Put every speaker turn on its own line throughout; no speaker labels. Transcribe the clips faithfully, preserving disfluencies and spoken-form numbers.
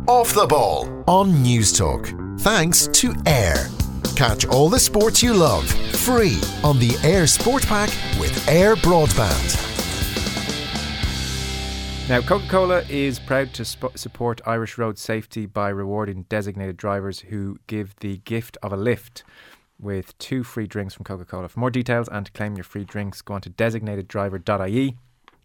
Off the Ball on News Talk. Thanks to Air. Catch all the sports you love free on the Air Sport Pack with Air Broadband.
Now, Coca-Cola is proud to sp- support Irish road safety by rewarding designated drivers who give the gift of a lift with two free drinks from Coca-Cola. For more details and to claim your free drinks, go on to designated driver dot I E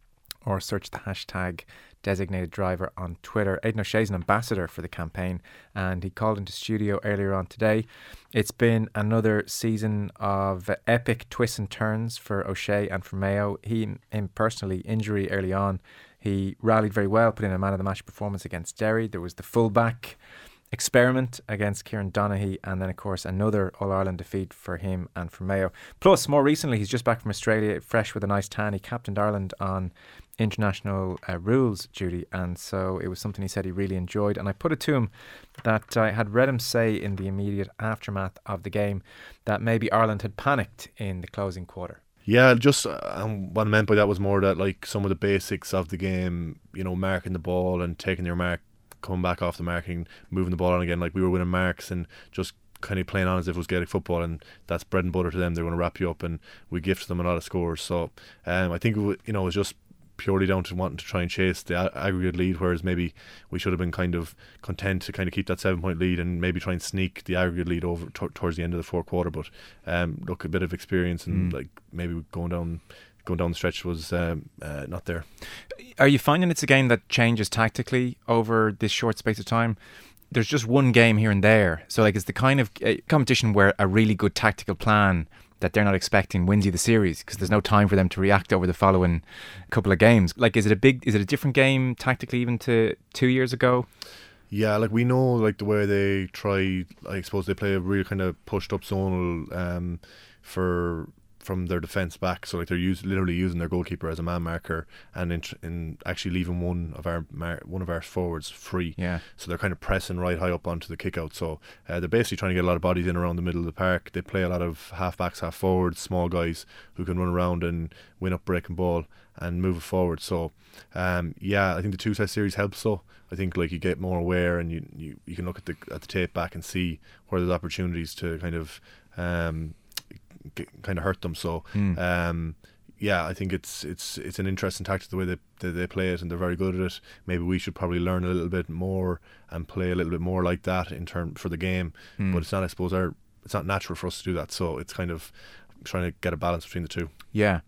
or search the hashtag designated driver on Twitter. Aidan O'Shea is an ambassador for the campaign and he called into studio earlier on today. It's been another season of epic twists and turns for O'Shea and for Mayo. He, him personally, injury early on. He rallied very well, put in a man of the match performance against Derry. There was the fullback experiment against Kieran Donaghy, and then of course another All-Ireland defeat for him and for Mayo. Plus, more recently, he's just back from Australia, fresh with a nice tan. He captained Ireland on international uh, rules duty, and so it was something he said he really enjoyed. And I put it to him that I had read him say in the immediate aftermath of the game that maybe Ireland had panicked in the closing quarter.
Yeah, just um, what I meant by that was more that like some of the basics of the game, you know, marking the ball and taking your mark, coming back off the marking, moving the ball on again, like we were winning marks and just kind of playing on as if it was Gaelic football, and that's bread and butter to them. They're going to wrap you up, and we gifted them a lot of scores. So um, I think it w- you know it was just purely down to wanting to try and chase the a- aggregate lead, whereas maybe we should have been kind of content to kind of keep that seven point lead and maybe try and sneak the aggregate lead over t- towards the end of the fourth quarter. But um, look, a bit of experience and mm. like maybe going down going down the stretch was um, uh, not there.
Are you finding it's a game that changes tactically over this short space of time? There's just one game here and there, so like it's the kind of uh, competition where a really good tactical plan that they're not expecting wins you the series because there's no time for them to react over the following couple of games. Like, is it a big, is it a different game tactically even to two years ago?
Yeah, like we know like the way they try, I suppose they play a real kind of pushed up zonal um, for from their defence back, so like they're use, literally using their goalkeeper as a man marker and in, in actually leaving one of our mar- one of our forwards free.
Yeah.
So they're kind of pressing right high up onto the kick out. So uh, they're basically trying to get a lot of bodies in around the middle of the park. They play a lot of half backs, half forwards, small guys who can run around and win up breaking ball and move it forward. So um, yeah, I think the two test series helps. So I think like you get more aware and you you, you can look at the at the tape back and see where there's opportunities to kind of um, Get, kind of hurt them. So mm. um, yeah, I think it's it's it's an interesting tactic the way they, they they play it, and they're very good at it. Maybe we should probably learn a little bit more and play a little bit more like that in term for the game. Mm. But it's not, I suppose, our it's not natural for us to do that. So it's kind of trying to get a balance between the two.
Yeah.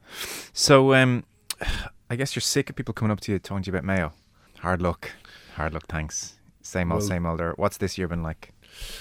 So um, I guess you're sick of people coming up to you talking to you about Mayo. Hard luck, hard luck. Thanks. Same old, well, same old. Or what's this year been like?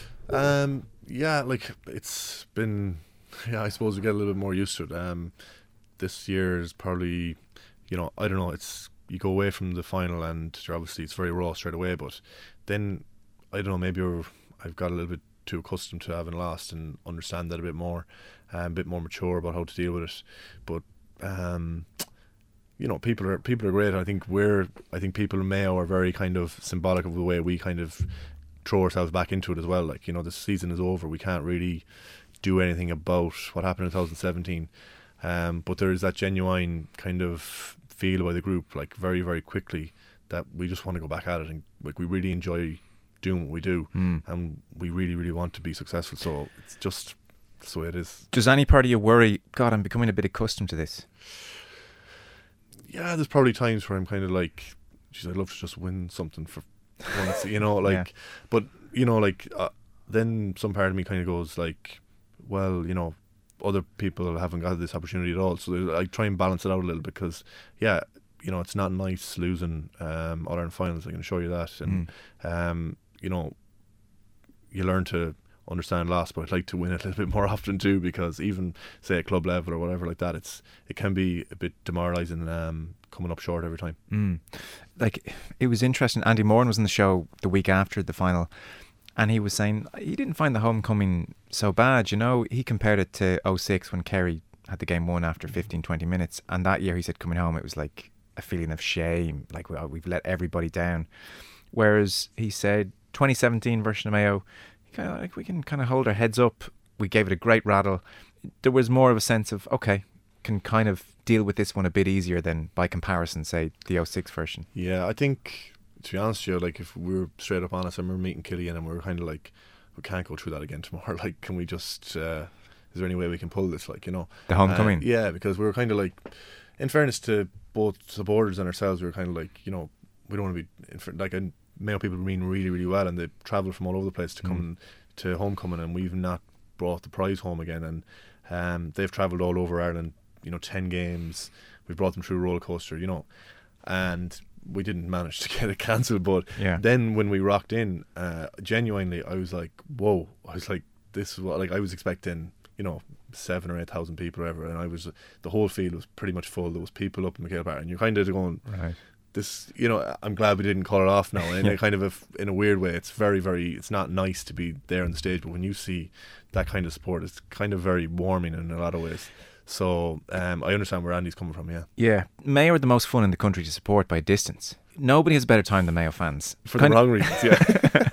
Um, yeah, like it's been. Yeah, I suppose we get a little bit more used to it. Um, this year is probably, you know, I don't know. It's you go away from the final and you're obviously it's very raw straight away. But then I don't know. Maybe we're, I've got a little bit too accustomed to having lost and understand that a bit more, um, a bit more mature about how to deal with it. But um, you know, people are people are great. I think we're I think people in Mayo are very kind of symbolic of the way we kind of throw ourselves back into it as well. Like, you know, the season is over. We can't really do anything about what happened in twenty seventeen, um, but there is that genuine kind of feel by the group, like very very quickly, that we just want to go back at it, and like we really enjoy doing what we do, mm. and we really really want to be successful. So it's just that's the way it is.
Does any part of you worry, God, I'm becoming a bit accustomed to this?
Yeah, there's probably times where I'm kind of like, geez, I'd love to just win something for once, you know, like, yeah. But you know, like uh, then some part of me kind of goes like, well, you know, other people haven't got this opportunity at all. So I try and balance it out a little, because, yeah, you know, it's not nice losing um, All-Ireland finals, I can assure you that. And, mm. um, you know, you learn to understand loss, but I'd like to win it a little bit more often too, because even, say, at club level or whatever like that, it's it can be a bit demoralising um, coming up short every time.
Mm. Like, it was interesting. Andy Moran was on the show the week after the final, and he was saying he didn't find the homecoming so bad. You know, he compared it to oh six when Kerry had the game won after fifteen, twenty minutes. And that year he said coming home, it was like a feeling of shame. Like, well, we've let everybody down. Whereas he said twenty seventeen version of Mayo, kind of like we can kind of hold our heads up. We gave it a great rattle. There was more of a sense of, okay, can kind of deal with this one a bit easier than by comparison, say, the oh six version.
Yeah, I think, to be honest with you, like if we were straight up honest and we were meeting Killian and we were kind of like, we can't go through that again tomorrow. Like, can we just? Uh, is there any way we can pull this? Like, you know,
the homecoming.
Uh, yeah, because we were kind of like, in fairness to both supporters and ourselves, we were kind of like, you know, we don't want to be like, and Mayo people mean really, really well, and they travel from all over the place to come mm. to homecoming, and we've not brought the prize home again, and um, they've travelled all over Ireland, you know, ten games. We brought them through a roller coaster, you know, and we didn't manage to get it cancelled. But
yeah.
then when we rocked in, uh, genuinely, I was like, whoa! I was like, this is what, like, I was expecting, you know, seven or eight thousand people or whatever, and I was, the whole field was pretty much full. There was people up in McHale Park, and you're kind of going,
right.
This, you know, I'm glad we didn't call it off now. In
yeah.
a kind of a, in a weird way, it's very, very. It's not nice to be there on the stage, but when you see that kind of support, it's kind of very warming in a lot of ways. So um, I understand where Andy's coming from. Yeah,
yeah. Mayo are the most fun in the country to support by a distance. Nobody has a better time than Mayo fans.
For kind the wrong reasons, yeah.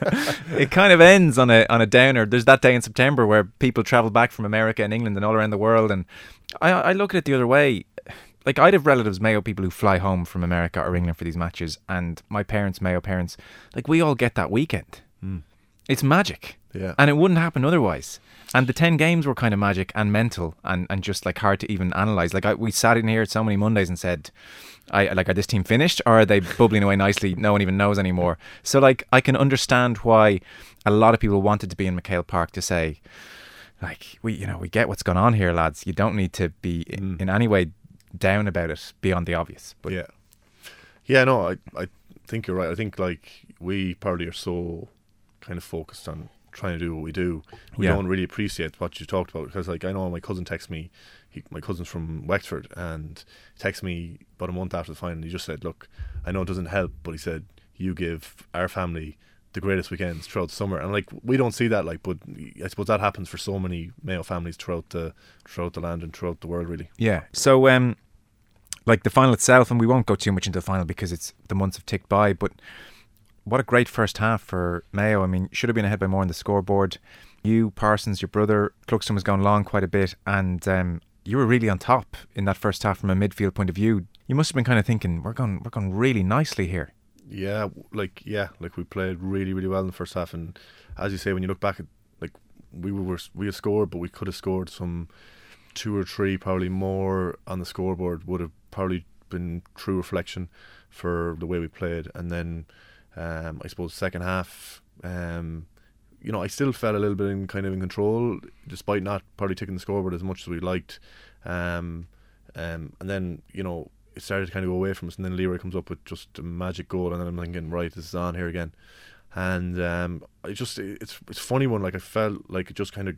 It kind of ends on a on a downer. There's that day in September where people travel back from America and England and all around the world, and I, I look at it the other way. Like, I'd have relatives, Mayo people, who fly home from America or England for these matches, and my parents, Mayo parents, like, we all get that weekend.
Mm.
It's magic.
Yeah.
And it wouldn't happen otherwise. And the ten games were kind of magic and mental and, and just, like, hard to even analyse. Like, I, we sat in here so many Mondays and said, I like, are this team finished, or are they bubbling away nicely? No one even knows anymore. So, like, I can understand why a lot of people wanted to be in McHale Park to say, like, we, you know, we get what's going on here, lads. You don't need to be
mm.
in, in any way down about it beyond the obvious. But
yeah, yeah, no, I I think you're right. I think, like, we probably are so kind of focused on trying to do what we do, we
yeah.
don't really appreciate what you talked about. Because, like, I know my cousin texted me. He, my cousin's from Wexford, and he texted me about a month after the final. And he just said, "Look, I know it doesn't help, but he said you give our family the greatest weekends throughout the summer." And, like, we don't see that, like, but I suppose that happens for so many Mayo families throughout the throughout the land and throughout the world, really.
Yeah. So, um, like, the final itself, and we won't go too much into the final because it's the months have ticked by, but what a great first half for Mayo. I mean, should have been ahead by more on the scoreboard. You, Parsons, your brother, Cluxton was going long quite a bit, and um, you were really on top in that first half from a midfield point of view. You must have been kind of thinking, we're going, we're going really nicely here.
Yeah, like yeah, like we played really, really well in the first half, and as you say, when you look back at, like, we were we had scored, but we could have scored some two or three, probably more on the scoreboard. Would have probably been true reflection for the way we played. And then um, I suppose second half, um, you know, I still felt a little bit in kind of in control, despite not probably taking the scoreboard as much as we liked. Um, um, and then, you know, it started to kind of go away from us, and then Leroy comes up with just a magic goal, and then I'm thinking, right, this is on here again. And um, I just, it's it's a funny one. Like, I felt like it just kind of,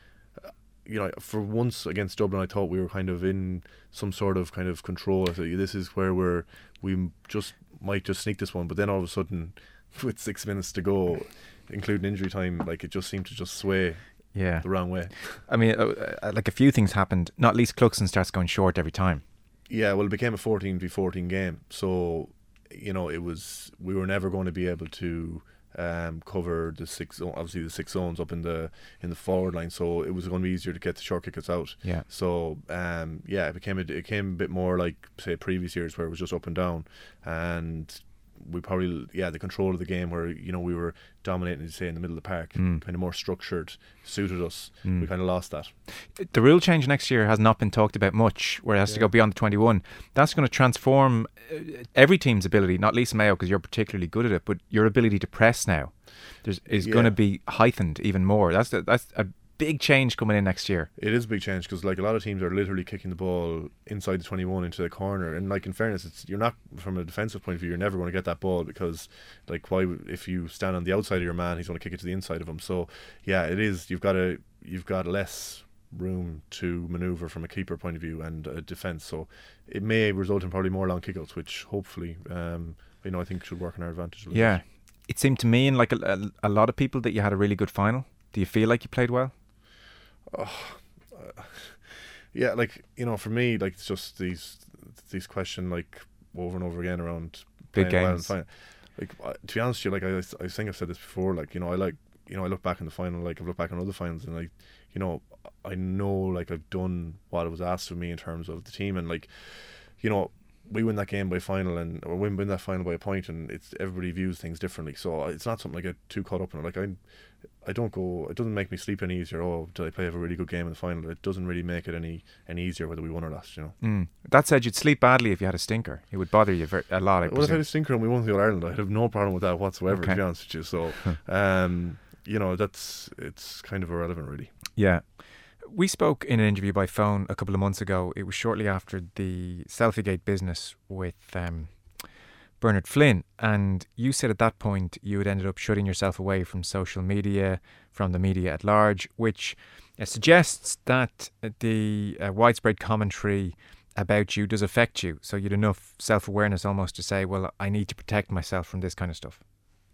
you know, for once against Dublin, I thought we were kind of in some sort of kind of control. I thought, this is where we're, we just might just sneak this one. But then all of a sudden, with six minutes to go, including injury time, like, it just seemed to just sway
yeah.
the wrong way.
I mean, uh, like, a few things happened. Not least Cluxton starts going short every time.
Yeah, well, it became a fourteen v fourteen game. So, you know, it was, we were never going to be able to um, cover the six, obviously the six zones up in the in the forward line. So it was going to be easier to get the short kickers out.
Yeah. So,
um, yeah, it became a, it became a bit more like, say, previous years where it was just up and down, and we probably, yeah, the control of the game where, you know, we were dominating, say, in the middle of the park,
mm.
kind of more structured, suited us.
Mm.
We kind of lost that.
The rule change next year has not been talked about much, where it has yeah. to go beyond the twenty-one. That's going to transform every team's ability, not least Mayo, because you're particularly good at it, but your ability to press now There's, is yeah. going to be heightened even more. That's a, that's a big change coming in next year.
It is a big change, because, like, a lot of teams are literally kicking the ball inside the twenty-one into the corner, and, like, in fairness, it's, you're not, from a defensive point of view, you're never going to get that ball, because, like, why, if you stand on the outside of your man, he's going to kick it to the inside of him. So yeah, it is, you've got to you've got less room to manoeuvre from a keeper point of view and a defence, so it may result in probably more long kickouts, which hopefully um, you know, I think should work in our advantage a little
yeah
bit. It
seemed to me, and like a, a, a lot of people, that you had a really good final. Do you feel like you played well?
Oh, uh, yeah, like, you know, for me, like, it's just these these questions, like, over and over again around
big
playing
games.
well and like, uh, to be honest with you, like, I, I think I've said this before, like, you know, I like, you know, I look back in the final, like, I've looked back on other finals, and, like, you know, I know, like, I've done what was asked of me in terms of the team, and, like, you know, we win that game by final and or win win that final by a point, and it's everybody views things differently. So it's not something I get too caught up in. Like I, I don't go. It doesn't make me sleep any easier. Oh, did I play have a really good game in the final? It doesn't really make it any any easier whether we won or lost. You know.
Mm. That said, you'd sleep badly if you had a stinker. It would bother you very, a lot. I
well, if I had a stinker and we won the All Ireland, I'd have no problem with that whatsoever.
Okay.
To be honest with you. So, um, you know, that's it's kind of irrelevant, really.
Yeah. We spoke in an interview by phone a couple of months ago. It was shortly after the Selfiegate business with um, Bernard Flynn, and you said at that point you had ended up shutting yourself away from social media, from the media at large, which uh, suggests that the uh, widespread commentary about you does affect you. So you'd enough self-awareness almost to say, well, I need to protect myself from this kind of stuff.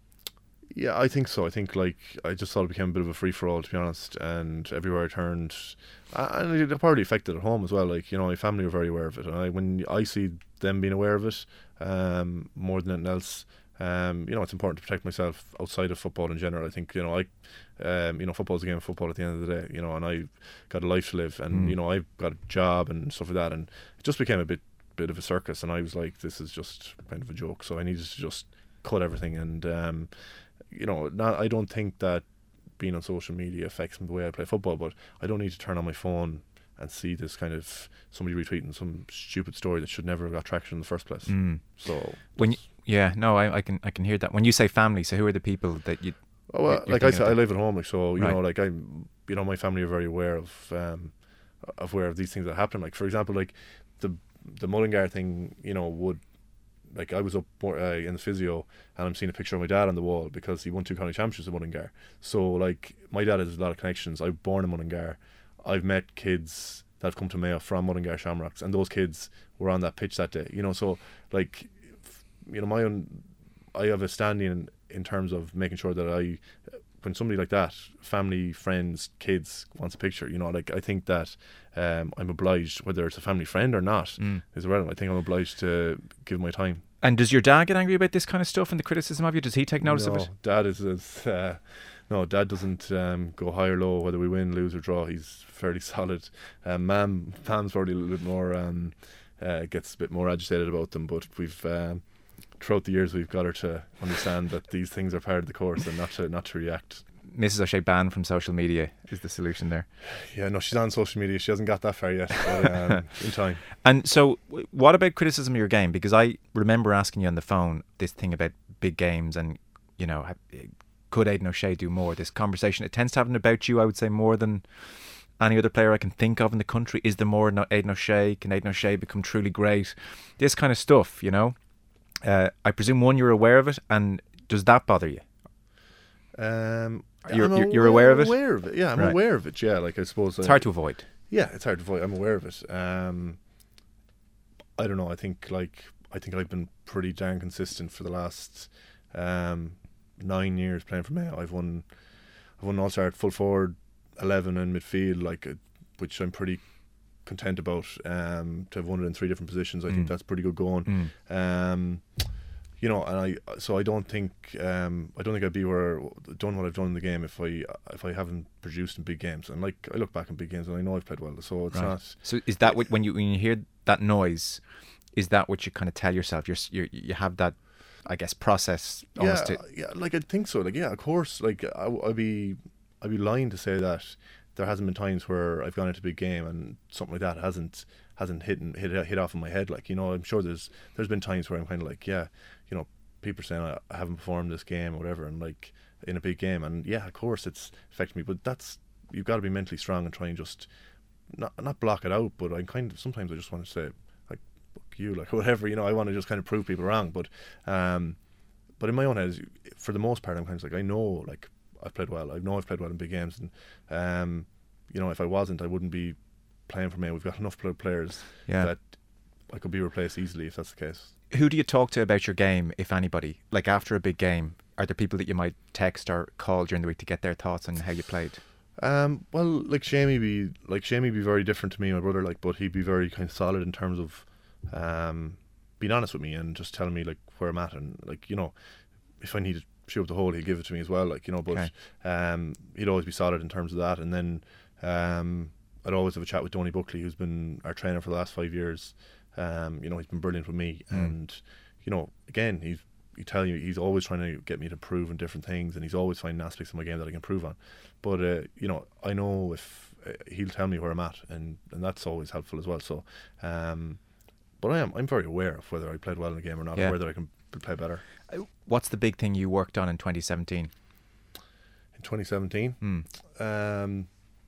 Yeah, I think so. I think like I just thought it became a bit of a free for all, to be honest. And everywhere I turned, and it probably affected at home as well. Like you know, my family were very aware of it, and I when I see them being aware of it, um, more than anything else, um, you know, it's important to protect myself outside of football in general. I think you know, I, um, you know, football's a game of football at the end of the day. You know, and I got a life to live, and
Mm.
you know, I've got a job and stuff like that, and it just became a bit bit of a circus. And I was like, this is just kind of a joke. So I needed to just cut everything and. Um, You know, not. I don't think that being on social media affects the way I play football, but I don't need to turn on my phone and see this kind of somebody retweeting some stupid story that should never have got traction in the first place.
Mm.
So
when you, yeah, no, I, I can I can hear that. When you say family, so who are the people that you?
oh, well,
you're
like I
thinking
said, I
of?
live at home, like so. You
Right.
know, like I, you know, my family are very aware of um, of aware of these things that happen. Like for example, like the the Mullingar thing. You know, would. Like I was up uh, in the physio and I'm seeing a picture of my dad on the wall because he won two county championships in Mullingar. So like my dad has a lot of connections. I was born in Mullingar. I've met kids that have come to Mayo from Mullingar Shamrocks, and those kids were on that pitch that day. You know, so like you know my own, I have a standing in, in terms of making sure that I, when somebody like that, family, friends, kids wants a picture, you know, like I think that um, I'm obliged, whether it's a family friend or not,
Mm.
is irrelevant. I think I'm obliged to give my time.
And does your dad get angry about this kind of stuff and the criticism of you? Does he take notice
no,
of it?
Dad is, is uh, no, Dad doesn't um, go high or low whether we win, lose or draw. He's fairly solid. Um, Mam, Mam's probably a little bit more, um, uh, gets a bit more agitated about them, but we've um, throughout the years we've got her to understand that these things are part of the course and not to not to react.
Missus O'Shea banned from social media is the solution there.
Yeah, no, she's on social media. She hasn't got that far yet, but um, in time.
And so, w- what about criticism of your game? Because I remember asking you on the phone this thing about big games and, you know, ha- could Aidan O'Shea do more? This conversation, it tends to happen about you, I would say, more than any other player I can think of in the country. Is there more no- Aidan O'Shea? Can Aidan O'Shea become truly great? This kind of stuff, you know. Uh, I presume, one, you're aware of it, and does that bother you?
Um,
You're-
I'm
you're- you're aware of it?
I'm aware of it. Yeah, I'm
Right.
aware of it. Yeah, like I suppose
It's
uh,
hard to avoid.
Yeah, it's hard to avoid. I'm aware of it. Um, I don't know. I think like I think I've been pretty darn consistent for the last um, nine years playing for Mayo. I've won, I've won All-Star full forward, eleven in midfield, like uh, which I'm pretty content about. Um, to have won it in three different positions, I
Mm.
think that's pretty good going.
Mm.
Um, you know, and I so I don't think um, I don't think I'd be where done what I've done in the game if I if I haven't produced in big games. And like I look back in big games and I know I've played well, so it's
Right.
not.
So is that what, when you when you hear that noise, is that what you kind of tell yourself? You're, you're you have that, I guess, process almost.
Yeah,
to,
yeah, like I think so. Like yeah, of course. Like I, I'd be I'd be lying to say that there hasn't been times where I've gone into a big game and something like that hasn't hasn't hit and hit hit off in my head. Like you know, I'm sure there's there's been times where I'm kind of like yeah, you know. People are saying I haven't performed this game or whatever, and like in a big game, and yeah, of course it's affected me. But that's you've got to be mentally strong and try and just not not block it out. But I kind of sometimes I just want to say like fuck you, like whatever, you know. I want to just kind of prove people wrong. But um, but in my own head, for the most part, I'm kind of like I know like I've played well. I know I've played well in big games, and um, you know, if I wasn't, I wouldn't be playing for me. We've got enough players
Yeah.
that I could be replaced easily if that's the case.
Who do you talk to about your game, if anybody? Like after a big game, are there people that you might text or call during the week to get their thoughts on how you played?
Um, well, like Shamey be like Shamey be very different to me, my brother. Like, but he'd be very kind of solid in terms of um, being honest with me and just telling me like where I'm at, and like you know, if I need to shoot up the hole, he'd give it to me as well. Like you know, but
Okay.
um, he'd always be solid in terms of that. And then um, I'd always have a chat with Donny Buckley, who's been our trainer for the last five years. Um, you know, he's been brilliant with me,
Mm.
and you know, again, he's you tell you he's always trying to get me to prove in different things, and he's always finding aspects of my game that I can improve on. But uh, you know, I know if uh, he'll tell me where I'm at, and, and that's always helpful as well. So, um, but I am I'm very aware of whether I played well in a game or not,
Yeah.
or whether I can p- play better.
What's the big thing you worked on in twenty seventeen?
In twenty seventeen,
Mm.
um,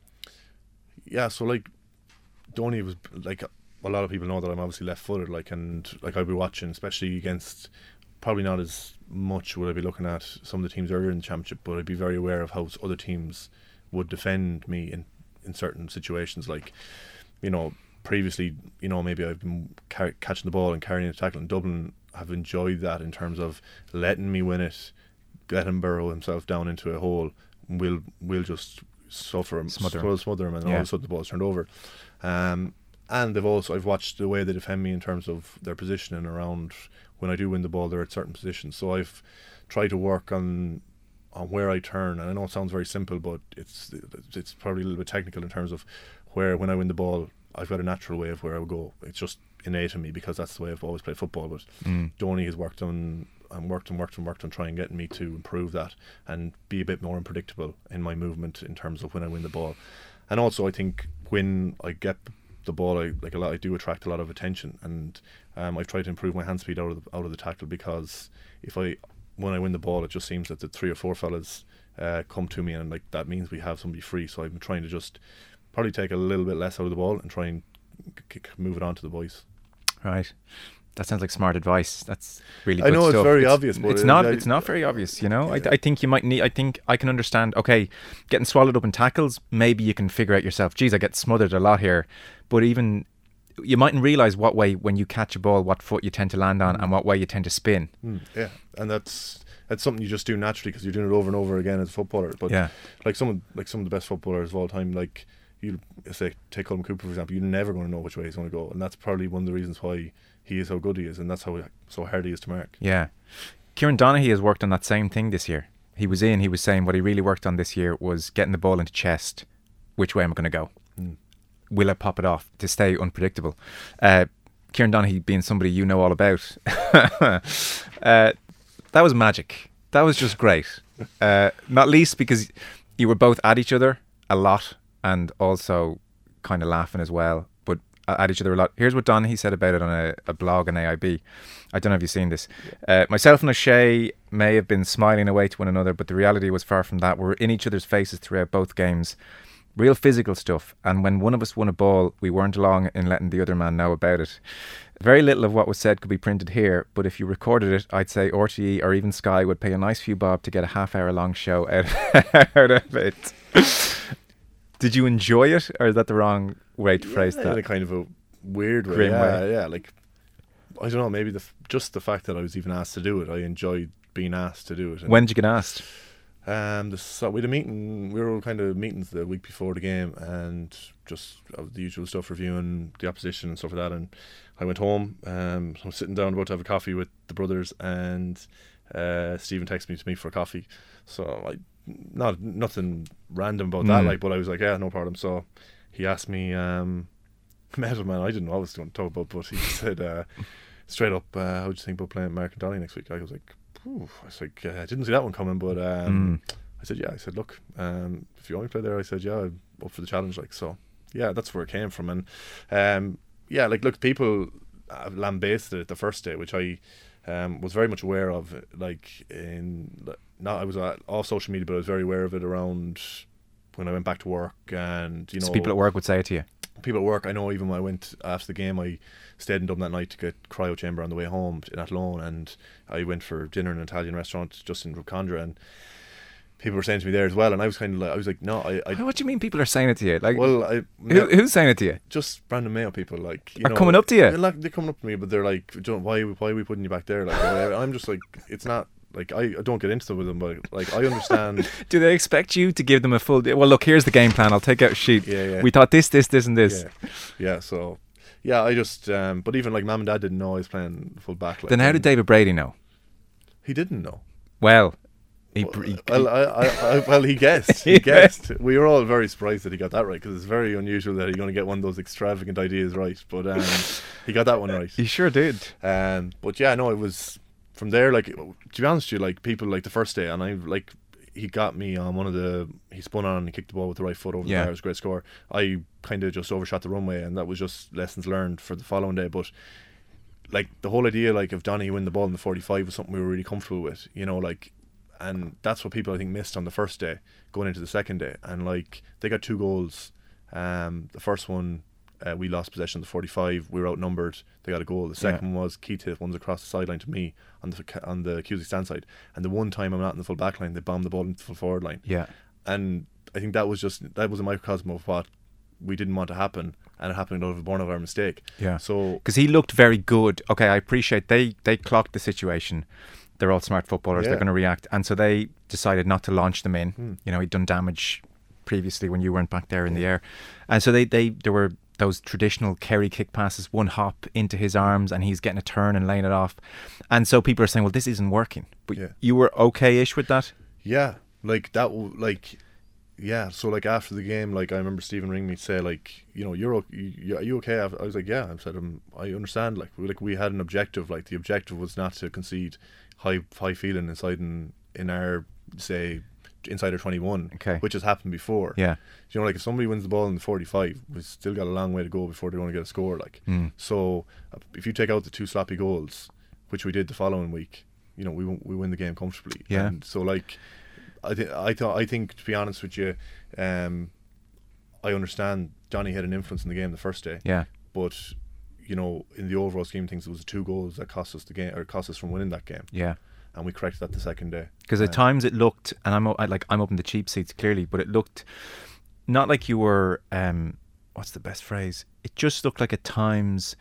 yeah, so like Donny was like a lot of people know that I'm obviously left-footed, like, and like I'll be watching, especially against probably not as much would I be looking at some of the teams earlier in the championship, but I'd be very aware of how other teams would defend me in in certain situations. Like, you know, previously, you know, maybe I've been car- catching the ball and carrying a tackle in Dublin. Have enjoyed that in terms of letting me win it, let him burrow himself down into a hole. We'll we'll just suffer him,
Smother him.
smother, smother him, and
Yeah.
all of a sudden the ball's turned over. Um, and they've also I've watched the way they defend me in terms of their positioning around when I do win the ball. They're at certain positions, so I've tried to work on on where I turn. And I know it sounds very simple, but it's it's probably a little bit technical in terms of where when I win the ball, I've got a natural way of where I would go. It's just innate in me because that's the way I've always played football. But
Mm.
Donny has worked on and worked and worked and worked on trying getting me to improve that and be a bit more unpredictable in my movement in terms of when I win the ball. And also I think when I get the ball, I like a lot I do attract a lot of attention, and um, I've tried to improve my hand speed out of the, out of the tackle, because if I when I win the ball, it just seems that the three or four fellas uh, come to me, and like that means we have somebody free. So I've been trying to just probably take a little bit less out of the ball and try and c- c- move it on to the boys.
Right. That sounds like smart advice. That's really
I
good
know it's
stuff.
very obvious, but
it's
it-
not.
I-
It's not very obvious. You know,
Yeah.
I, I think you might need. I think I can understand. Okay, getting swallowed up in tackles. Maybe you can figure out yourself. Geez, I get smothered a lot here. But even you mightn't realize what way when you catch a ball, what foot you tend to land on, and what way you tend to spin.
Mm, yeah, and that's that's something you just do naturally because you're doing it over and over again as a footballer. But
Yeah.
like some of, like some of the best footballers of all time, like you say take Colin Cooper for example, you're never going to know which way he's going to go, and that's probably one of the reasons why he is how good he is, and that's how so hard he is to mark.
Yeah. Kieran Donaghy has worked on that same thing this year. He was in. He was saying what he really worked on this year was getting the ball into chest. Which way am I going to go?
Mm.
Will I pop it off to stay unpredictable? Uh, Kieran Donaghy being somebody you know all about. uh, that was magic. That was just great. Uh, not least because you were both at each other a lot and also kind of laughing as well, but at each other a lot. Here's what Donaghy said about it on a, a blog on A I B. I don't know if you've seen this. Uh, myself and O'Shea may have been smiling away to one another, but the reality was far from that. We were in each other's faces throughout both games. Real physical stuff, and when one of us won a ball, we weren't long in letting the other man know about it. Very little of what was said could be printed here, but if you recorded it, I'd say R T E or even Sky would pay a nice few bob to get a half hour long show out, out of it. Did you enjoy it, or is that the wrong way to phrase
Yeah,
that?
in a kind of a weird way.
Grim
yeah,
way.
yeah. Like I don't know, maybe the f- just the fact that I was even asked to do it, I enjoyed being asked to do it. And
When did you get asked?
Um, the, so we had a meeting. We were kind of meetings the week before the game, and just uh, the usual stuff, reviewing the opposition and stuff like that. And I went home. Um, I was sitting down about to have a coffee with the brothers, and uh, Stephen texted me to meet for a coffee. So I, not nothing random about that,
Mm.
like, but I was like, yeah, no problem. So he asked me, um, met him, and I didn't know what I was going to talk about, but he said uh, straight up, uh, "How do you think about playing Mark and Donny next week?" I was like. Ooh, I was like, uh, I didn't see that one coming, but um,
Mm.
I said, yeah. I said, look, um, if you want me to play there, I said, yeah, I'm up for the challenge. Like, so, yeah, that's where it came from. And um, yeah, like, look, people uh, lambasted it the first day, which I um, was very much aware of. Like, in not I was uh, off social media, but I was very aware of it around when I went back to work, and you know,
So people at work would say it to you.
people at work. I know even when I went after the game, I stayed in Dublin that night to get cryo chamber on the way home in Athlone, and I went for dinner in an Italian restaurant just in Drumcondra, and people were saying to me there as well, and I was kind of like, I was like, no, I, I
What do you mean people are saying it to you? Like,
well, I
who, who's saying it to you?
just Brandon Mayo people, like, you
Are
know,
coming up to you?
They're, like, they're coming up to me, but they're like, don't, why, why are we putting you back there? Like, I'm just like, it's not. Like, I, I don't get into it with them, but like, I understand.
Do they expect you to give them a full... Di- well, look, here's the game plan. I'll take out a sheet.
Yeah, yeah.
We thought this, this, this and this.
Yeah, yeah. So, yeah, I just. Um, but even like, Mum and Dad didn't know I was playing full back. Like,
Then how did
and
David Brady know?
He didn't know.
Well, He,
Well,
he,
well, I, I, I, well, he guessed. He guessed. We were all very surprised that he got that right, because it's very unusual that you're going to get one of those extravagant ideas right. But um, he got that one right.
he sure did.
Um, but yeah, no, it was from there. Like, to be honest with you, like people like the first day, and I like he got me on one of the. He spun on and he kicked the ball with the right foot over
Yeah.
the bar. It was a great score. I kind of just overshot the runway, and that was just lessons learned for the following day. But like the whole idea, like of Donny winning the ball in the forty-five was something we were really comfortable with. You know, like. And that's what people I think missed on the first day, going into the second day. And like they got two goals. Um, the first one, uh, we lost possession of the forty-five. We were outnumbered. They got a goal. The second
Yeah.
one was Keith hit one's across the sideline to me on the on the Cusick stand side. And the one time I'm not in the full back line, they bombed the ball into the full forward line.
Yeah.
And I think that was just that was a microcosm of what we didn't want to happen, and it happened out of born of our mistake.
Yeah.
So
Because he looked very good. Okay, I appreciate they they clocked the situation. They're all smart footballers.
Yeah.
They're going to react, and so they decided not to launch them in.
Hmm.
You know, he'd done damage previously when you weren't back there in the air, and so they they there were those traditional Kerry kick passes, one hop into his arms, and he's getting a turn and laying it off, and so people are saying, well, this isn't working. But
Yeah.
you were okay-ish with that.
yeah, like that, w- like. Yeah, so like after the game, like I remember Stephen ringing me to say, like, you know, you're o- you, are you okay? I was like, yeah. I said, um, I understand. Like, we, like we had an objective. Like the objective was not to concede high high feeling inside in in our say inside our twenty-one,
Okay.
which has happened before.
Yeah.
You know, like if somebody wins the ball in the forty-five, we've still got a long way to go before they're going to get a score. Like,
Mm.
so uh, if you take out the two sloppy goals, which we did the following week, you know, we won- we win the game comfortably.
Yeah.
And so like. I think I thought I think to be honest with you, um, I understand Johnny had an influence in the game the first day,
Yeah.
but you know, in the overall scheme of things, it was two goals that cost us the game or cost us from winning that game,
Yeah.
and we corrected that the second day.
Because at
Uh,
times it looked, and I'm o- I, like I'm up in the cheap seats clearly, but it looked not like you were. Um, what's the best phrase? It just looked like at times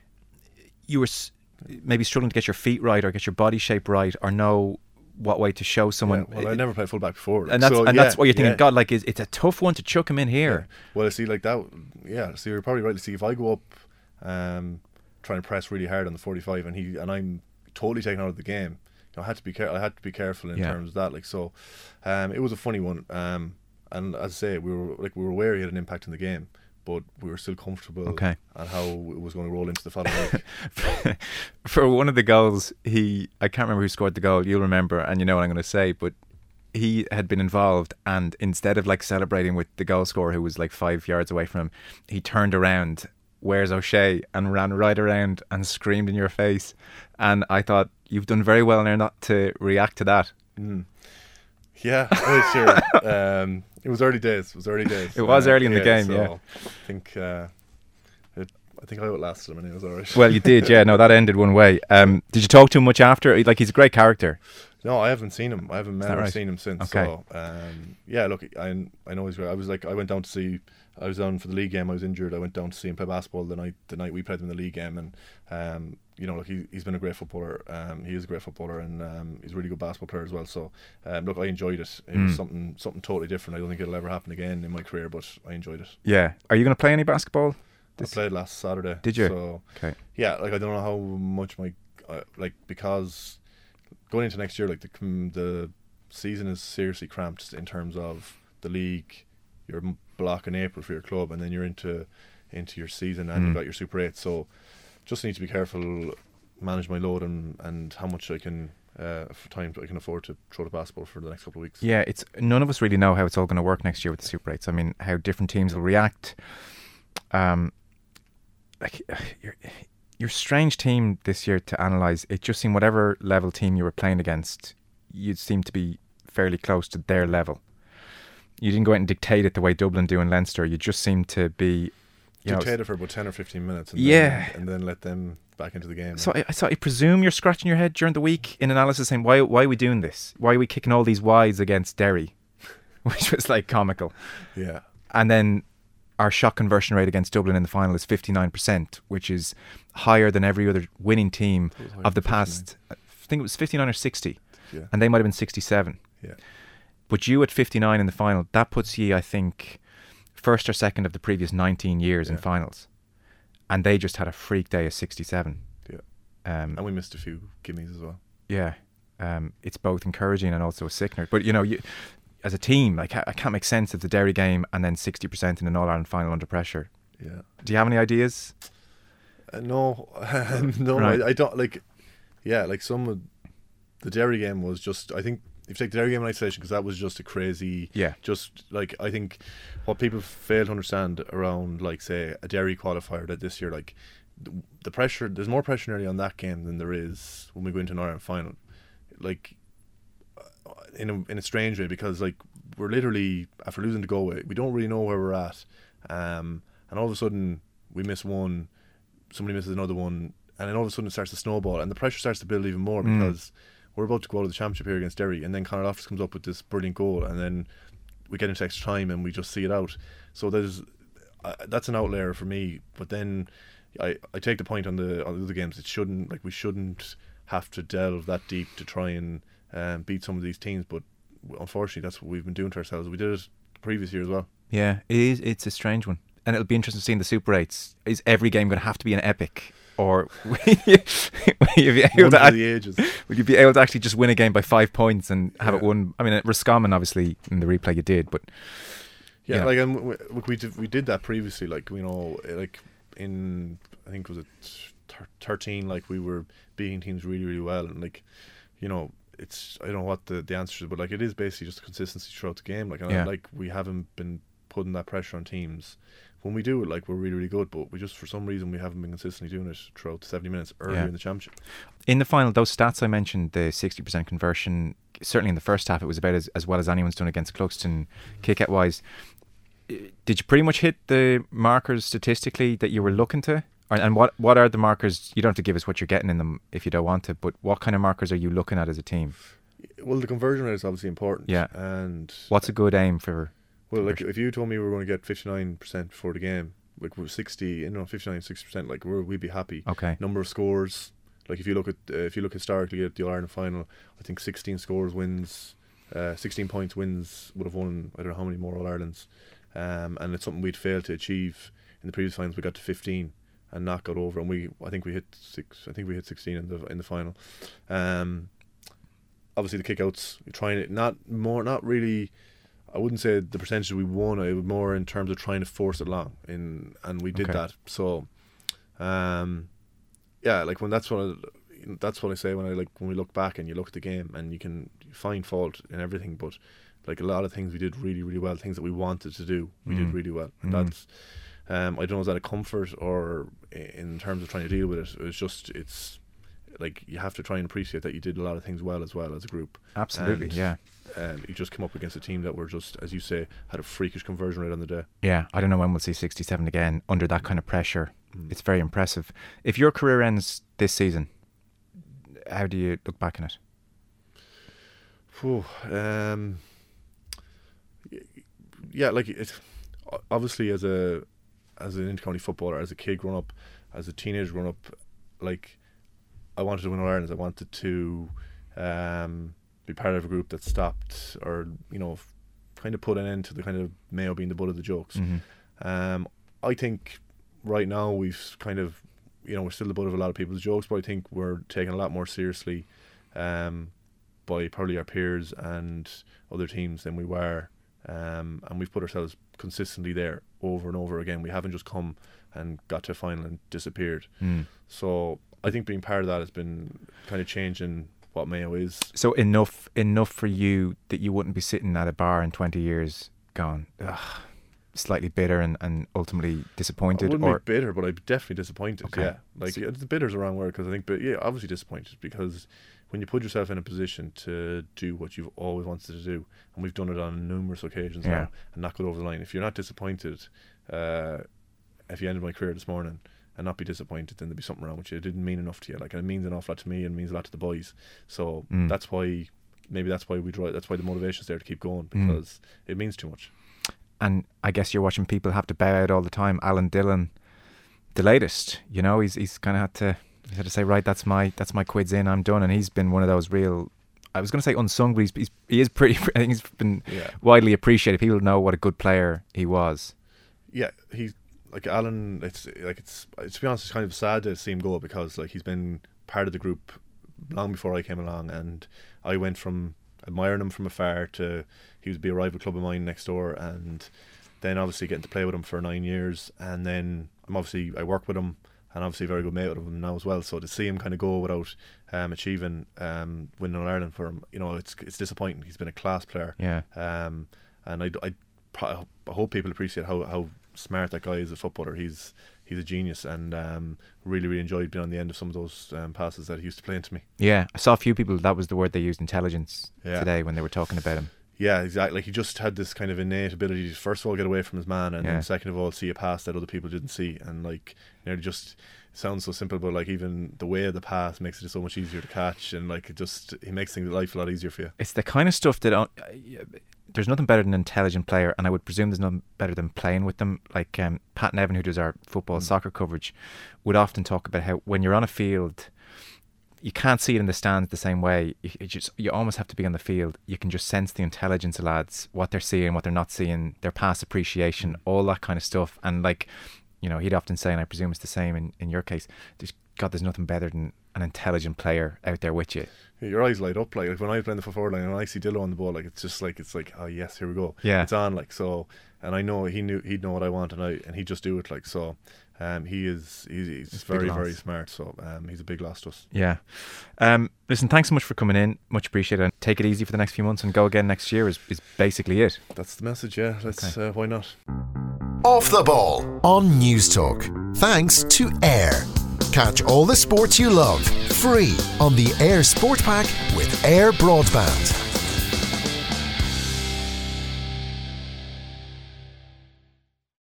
you were s- maybe struggling to get your feet right or get your body shape right or know what way to show someone.
Yeah, well, I never played fullback before, like,
and that's
so,
and
yeah,
that's what you're thinking.
yeah.
God, like is it's a tough one to chuck him in here.
Yeah. Well, I see, like that. Yeah, so you're probably right. See, if I go up, um, trying to press really hard on the forty-five, and he and I'm totally taken out of the game, you know, I had to be care. I had to be careful in
Yeah.
terms of that. Like so, um, it was a funny one. Um, and as I say, we were like we were aware he had an impact in the game, but we were still comfortable
Okay.
on how it was going to roll into the following week.
For one of the goals, he I can't remember who scored the goal. You'll remember, and you know what I'm going to say, but. He had been involved, and instead of like celebrating with the goal scorer who was like five yards away from him, he turned around, where's O'Shea, and ran right around and screamed in your face. And I thought, you've done very well there not to react to that.
Mm. Yeah, well, sure. Um, it was early days. It was early days.
It was
Uh,
early in the game,
so
yeah.
I think uh, it, I think I outlasted him, and it was alright.
Well, you did, yeah. No, that ended one way. Um, did you talk to him much after? Like, he's a great character.
No, I haven't seen him. I haven't
that
never
right?
seen him since.
Okay.
So, um, yeah, look, I I know he's great. I was like, I went down to see. I was down for the league game. I was injured. I went down to see him play basketball the night the night we played him in the league game, and um, you know, look, he he's been a great footballer. Um, he is a great footballer, and um, he's a really good basketball player as well. So, um, look, I enjoyed it. It
Mm.
was something something totally different. I don't think it'll ever happen again in my career, but I enjoyed it.
Yeah. Are you going to play any basketball? This-
I played last Saturday.
Did you?
So
Okay.
yeah, like I don't know how much my uh, like because going into next year, like the com- the season is seriously cramped in terms of the league. You're m- block in April for your club, and then you're into into your season, and
Mm.
you've got your Super Eight. So just need to be careful, manage my load, and and how much I can uh, f- time I can afford to throw the basketball for the next couple of weeks.
Yeah, it's none of us really know how it's all going to work next year with the Super eights. I mean, how different teams will react. Um, like your your strange team this year to analyse. It just seemed whatever level team you were playing against, you'd seem to be fairly close to their level. You didn't go out and dictate it the way Dublin do in Leinster. You just seemed to be, you know.
Dictate it for about ten or fifteen minutes, and
Yeah.
then, and then let them back into the game.
So I, so I presume you're scratching your head during the week in analysis, saying, "Why, why are we doing this? Why are we kicking all these wides against Derry?" Which was like comical.
yeah.
And then our shot conversion rate against Dublin in the final is fifty-nine percent, which is higher than every other winning team
It was higher
of the
than
past. I think it was fifty-nine or sixty,
Yeah.
and they might have been sixty-seven.
Yeah.
But you at fifty-nine in the final, that puts you, I think, first or second of the previous nineteen years in
Yeah.
finals. And they just had a freak day of sixty-seven.
Yeah.
Um,
And we missed a few gimmies as well.
yeah. um, it's both encouraging and also a sickener. But you know, you, as a team, like I can't make sense of the Derry game and then sixty percent in an All Ireland final under pressure.
Yeah.
Do you have any ideas?
Uh, no, no,
Right.
I, I don't like. Yeah, like some of the Derry game was just. I think if you take the Derry game in isolation, because that was just a crazy.
Yeah.
Just like I think what people fail to understand around, like say a Derry qualifier that this year, like the, the pressure. There's more pressure nearly on that game than there is when we go into an Ireland final. Like in a in a strange way, because like we're literally after losing to Galway, we don't really know where we're at, um, and all of a sudden we miss one. Somebody misses another one, and then all of a sudden it starts to snowball, and the pressure starts to build even more
Mm.
because we're about to go out of the championship here against Derry, and then Conor Loftus comes up with this brilliant goal, and then we get into extra time and we just see it out. So there's uh, that's an outlier for me. But then I, I take the point on the on the other games. It shouldn't like we shouldn't have to delve that deep to try and um, beat some of these teams. But unfortunately, that's what we've been doing to ourselves. We did it the previous year as well.
Yeah, it is. It's a strange one. And it'll be interesting to see in the Super eights. Is every game going to have to be an epic? Or will you, will you be able
One
to
for
act-
the ages.
will you be able to actually just win a game by five points and have
Yeah.
it won? I mean, at Roscommon, obviously, in the replay you did, but
Yeah,
Yeah.
like and we, we did we did that previously. Like you know, like in I think was it thir- thirteen. Like we were beating teams really really well, and like you know, it's I don't know what the the answer is, but like it is basically just consistency throughout the game. Like and
Yeah.
I, like we haven't been putting that pressure on teams. When we do it, like we're really really good, but we just for some reason we haven't been consistently doing it throughout the seventy minutes earlier
Yeah.
in the championship.
in the final, those stats I mentioned, the sixty percent conversion, certainly in the first half, it was about as, as well as anyone's done against Cluxton kick-out wise. I- Did you pretty much hit the markers statistically that you were looking to? Or, and what, what are the markers? You don't have to give us what you're getting in them if you don't want to, but what kind of markers are you looking at as a team?
Well, the conversion rate is obviously important.
Yeah.
And
What's a good aim for...
well, like if you told me we were going to get fifty-nine percent before the game, like we're sixty, you know, fifty-nine, sixty percent, like we're, we'd be happy.
Okay.
Number of scores, like if you look at uh, if you look historically at the All Ireland final, I think sixteen scores wins, uh, sixteen points wins would have won I don't know how many more All Irelands, um, and it's something we'd failed to achieve in the previous finals. We got to fifteen and not got over, and we I think we hit six. I think we hit sixteen in the in the final. Um, obviously the kickouts, you're trying it not more, not really. I wouldn't say the percentage we won. It was more in terms of trying to force it long, in and we did
Okay.
that. So, um, yeah, like when that's what I, that's what I say when I like when we look back and you look at the game and you can find fault in everything, but like a lot of things we did really really well. Things that we wanted to do, we
Mm.
did really well. And
Mm.
that's um, I don't know is that a comfort or i- in terms of trying to deal with it. It's just it's like you have to try and appreciate that you did a lot of things well as well as a group.
Absolutely,
And-
yeah.
And you just come up against a team that were just, as you say, had a freakish conversion rate on the day.
Yeah, I don't know when we'll see sixty-seven again under that kind of pressure.
Mm.
It's very impressive. If your career ends this season, how do you look back on it?
Whew, um, y- yeah, like it. Obviously, as a as an intercounty footballer, as a kid growing up, as a teenager growing up, like I wanted to win All Ireland. I wanted to um, be part of a group that stopped, or you know, f- kind of put an end to the kind of Mayo being the butt of the jokes.
Mm-hmm.
Um, I think right now we've kind of, you know, we're still the butt of a lot of people's jokes, but I think we're taken a lot more seriously um, by probably our peers and other teams than we were. Um, and we've put ourselves consistently there over and over again. We haven't just come and got to a final and disappeared.
Mm.
So I think being part of that has been kind of changing what Mayo is.
So enough, enough for you that you wouldn't be sitting at a bar in twenty years, going ugh, slightly bitter and, and ultimately
I
disappointed,
wouldn't
or
be bitter, but I'd be definitely disappointed.
Okay.
Yeah, like
So-
yeah, the bitter's a wrong word because I think, but yeah, obviously disappointed because when you put yourself in a position to do what you've always wanted to do, and we've done it on numerous occasions
Yeah.
now, and not go over the line. If you're not disappointed, uh, if you ended my career this morning and not be disappointed, then there'd be something wrong with you. It didn't mean enough to you. Like it means an awful lot to me, and it means a lot to the boys. So
Mm.
that's why, maybe that's why we draw. That's why the motivation's there to keep going
Mm.
because it means too much.
and I guess you're watching people have to bow out all the time. Alan Dillon, the latest, you know, he's he's kind of had to he's had to say, right, that's my that's my quid's in, I'm done, and he's been one of those real. I was going to say unsung, but he's, he's he is pretty. I think he's been
Yeah.
widely appreciated. People know what a good player he was.
Yeah, he's like Alan. It's like it's, it's to be honest, it's kind of sad to see him go because like he's been part of the group long before I came along, and I went from admiring him from afar to he would be a rival club of mine next door, and then obviously getting to play with him for nine years, and then I'm obviously I work with him, and obviously very good mate with him now as well. So to see him kind of go without um, achieving um, winning All Ireland for him, you know, it's it's disappointing. He's been a class player,
yeah.
Um, and I, I, I hope people appreciate how, how smart that guy is a footballer. He's he's a genius, and um, really really enjoyed being on the end of some of those um, passes that he used to play into me.
Yeah, I saw a few people. That was the word they used, intelligence,
yeah.
today when they were talking about him.
Yeah, exactly. Like he just had this kind of innate ability to first of all get away from his man, and
yeah.
then second of all see a pass that other people didn't see, and like you know, just sounds so simple, but like even the way of the pass makes it so much easier to catch, and like it just it makes things life a lot easier for you.
It's the kind of stuff that uh, there's nothing better than an intelligent player, and I would presume there's nothing better than playing with them. Like um, Pat Nevin, who does our football mm. soccer coverage, would often talk about how when you're on a field, you can't see it in the stands the same way. You, you just you almost have to be on the field. You can just sense the intelligence of lads, what they're seeing, what they're not seeing, their pass appreciation, all that kind of stuff. And like, you know, he'd often say, and I presume it's the same in, in your case, there's, God, there's nothing better than an intelligent player out there with you.
Yeah, your eyes light up. Like, like when I play in the forward line and I see Dillo on the ball, like it's just like it's like, oh yes, here we go.
Yeah,
it's on. Like so, and I know he knew he'd know what I want, and I and he'd just do it. Like so. Um, he is he's, he's
it's
very very smart, so um, he's a big loss to us.
Yeah. Um, listen, thanks so much for coming in, much appreciated. And take it easy for the next few months and go again next year is, is basically it.
That's the message. Yeah, let's okay. uh, why not.
Off the Ball on News Talk, thanks to Air. Catch all the sports you love free on the Air Sport Pack with Air Broadband.